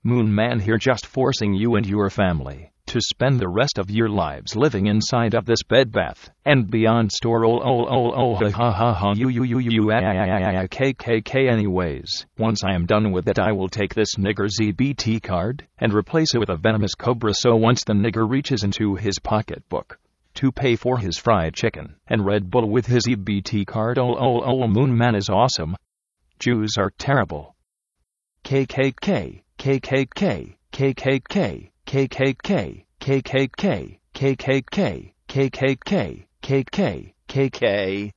Moon Man here, just forcing you and your family to spend the rest of your lives living inside of this Bed Bath and Beyond store. KKK. Anyways, once I am done with it, I will take this nigger's EBT card and replace it with a venomous cobra, so once the nigger reaches into his pocketbook to pay for his fried chicken and Red Bull with his EBT card, Moon Man is awesome. Jews are terrible. KKK. KKK. KKK. KKK, KKK, KKK, KKK, KKK, KK.